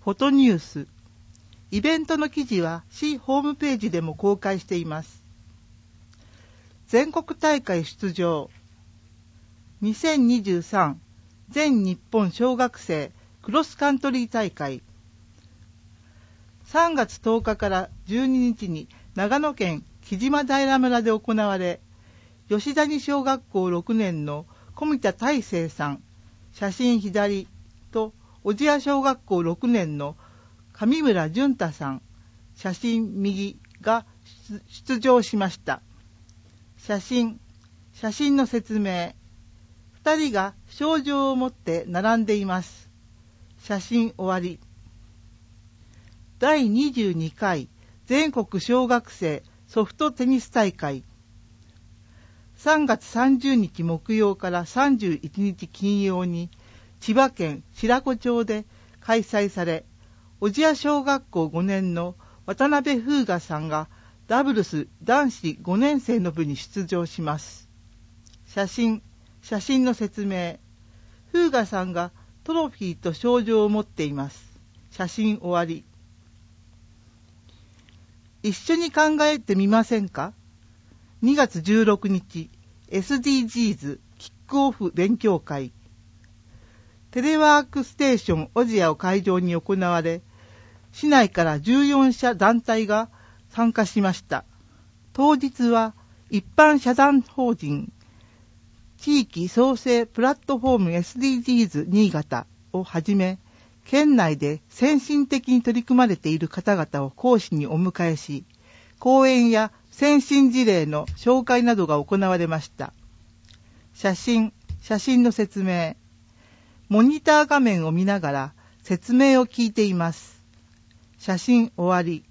フォトニュース。イベントの記事は市ホームページでも公開しています。全国大会出場。2023全日本小学生クロスカントリー大会。3月10日から12日に長野県木島平村で行われ、吉谷小学校6年の小見田大成さん、写真左と小千谷小学校6年の上村淳太さん、写真右が出場しました。写真の説明。2人が賞状を持って並んでいます。写真終わり。第22回全国小学生ソフトテニス大会。3月30日木曜から31日金曜に千葉県白子町で開催され、小千谷小学校5年の渡辺風雅さんがダブルス男子5年生の部に出場します。写真の説明。風雅さんがトロフィーと賞状を持っています。写真終わり。一緒に考えてみませんか？ 2 月16日 SDGs キックオフ勉強会。テレワークステーション小千谷を会場に行われ、市内から14社団体が参加しました。当日は一般社団法人地域創生プラットフォーム SDGs 新潟をはじめ、県内で先進的に取り組まれている方々を講師にお迎えし、講演や先進事例の紹介などが行われました。写真の説明。モニター画面を見ながら説明を聞いています。写真終わり。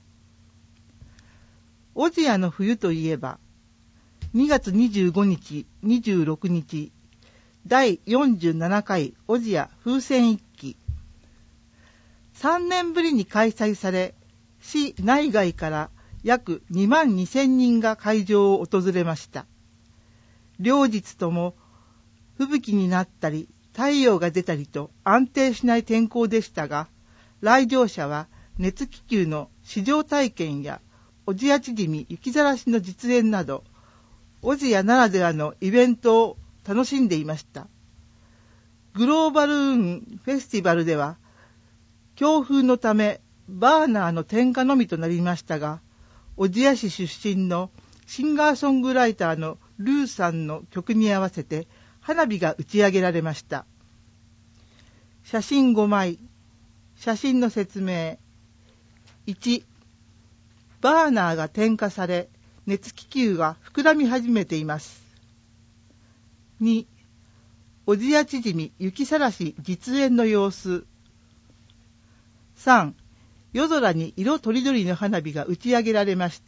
小千谷の冬といえば、2月25日、26日、第47回小千谷風船一揆。3年ぶりに開催され、市内外から約2万2000人が会場を訪れました。両日とも吹雪になったり、太陽が出たりと安定しない天候でしたが、来場者は熱気球の試乗体験や小千谷縮雪ざらしの実演など、小千谷ならではのイベントを楽しんでいました。グローバルーンフェスティバルでは、強風のためバーナーの点火のみとなりましたが、小千谷市出身のシンガーソングライターのルーさんの曲に合わせて花火が打ち上げられました。写真5枚。写真の説明。1、バーナーが点火され、熱気球が膨らみ始めています。2、小千谷縮雪さらし実演の様子。3、夜空に色とりどりの花火が打ち上げられました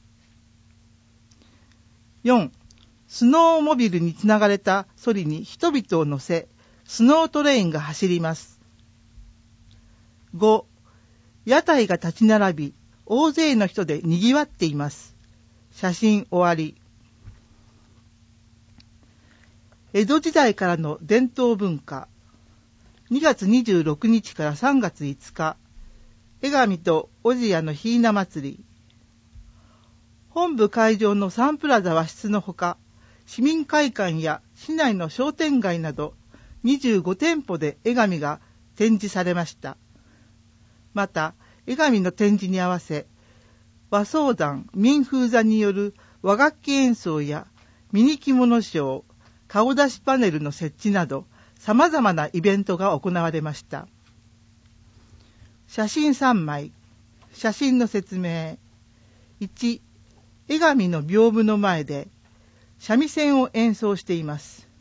。4、スノーモビルにつながれたソリに人々を乗せ、スノートレインが走ります。5、屋台が立ち並び、大勢の人で賑わっています。写真終わり。江戸時代からの伝統文化。2月26日から3月5日、江上と小千谷のひな祭り。本部会場のサンプラザ和室のほか、市民会館や市内の商店街など25店舗で江上が展示されました。また、江上の展示に合わせ、和装団民風座による和楽器演奏やミニ着物ショー、顔出しパネルの設置など様々なイベントが行われました。写真3枚。写真の説明。1、江上の屏風の前で三味線を演奏しています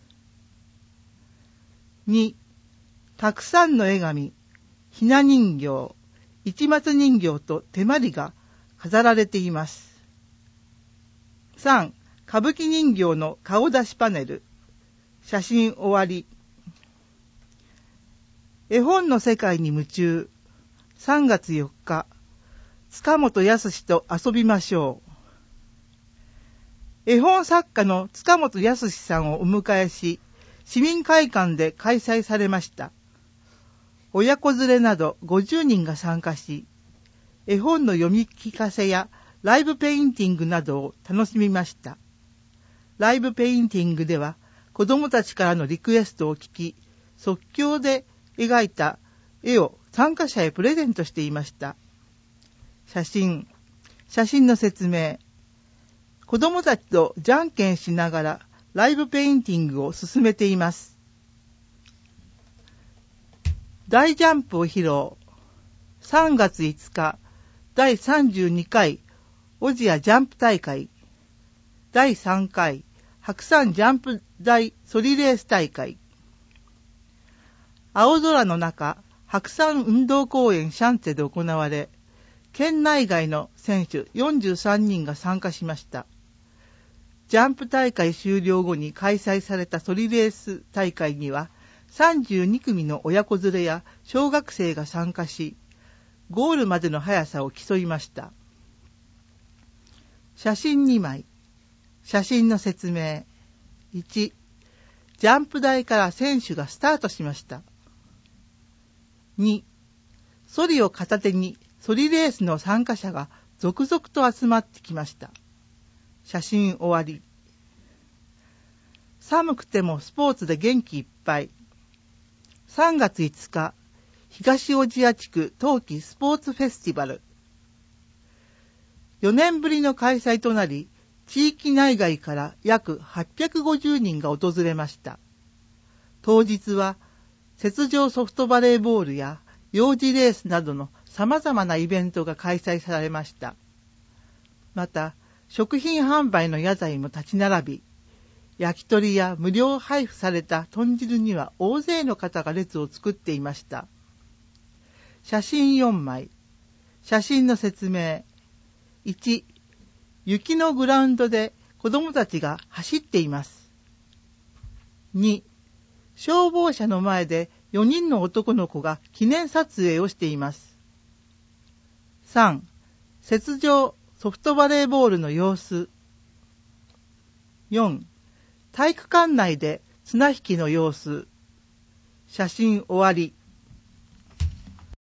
。2、たくさんの江上、ひな人形、市松人形と手まりが飾られています。3、歌舞伎人形の顔出しパネル。写真終わり。絵本の世界に夢中。3月4日、塚本康と遊びましょう。絵本作家の塚本康さんをお迎えし、市民会館で開催されました。 親子連れなど50人が参加し、絵本の読み聞かせやライブペインティングなどを楽しみました。ライブペインティングでは子どもたちからのリクエストを聞き、即興で描いた絵を参加者へプレゼントしていました。写真の説明。子どもたちとじゃんけんしながらライブペインティングを進めています。大ジャンプを披露。3月5日、第32回オジアジャンプ大会。第3回白山ジャンプ台ソリレース大会。青空の中、白山運動公園シャンツェで行われ、県内外の選手43人が参加しました。ジャンプ大会終了後に開催されたソリレース大会には、32組の親子連れや小学生が参加し、ゴールまでの速さを競いました。写真2枚。写真の説明。1、ジャンプ台から選手がスタートしました。2、ソリを片手にソリレースの参加者が続々と集まってきました。写真終わり。寒くてもスポーツで元気いっぱい。3月5日、東小千谷地区冬季スポーツフェスティバル。4年ぶりの開催となり、地域内外から約850人が訪れました。当日は、雪上ソフトバレーボールや幼児レースなどの様々なイベントが開催されました。また、食品販売の屋台も立ち並び、焼き鳥や無料配布された豚汁には大勢の方が列を作っていました。写真4枚。写真の説明。1、雪のグラウンドで子供たちが走っています。2、消防車の前で4人の男の子が記念撮影をしています。3、雪上ソフトバレーボールの様子。4、体育館内で綱引きの様子。写真終わり。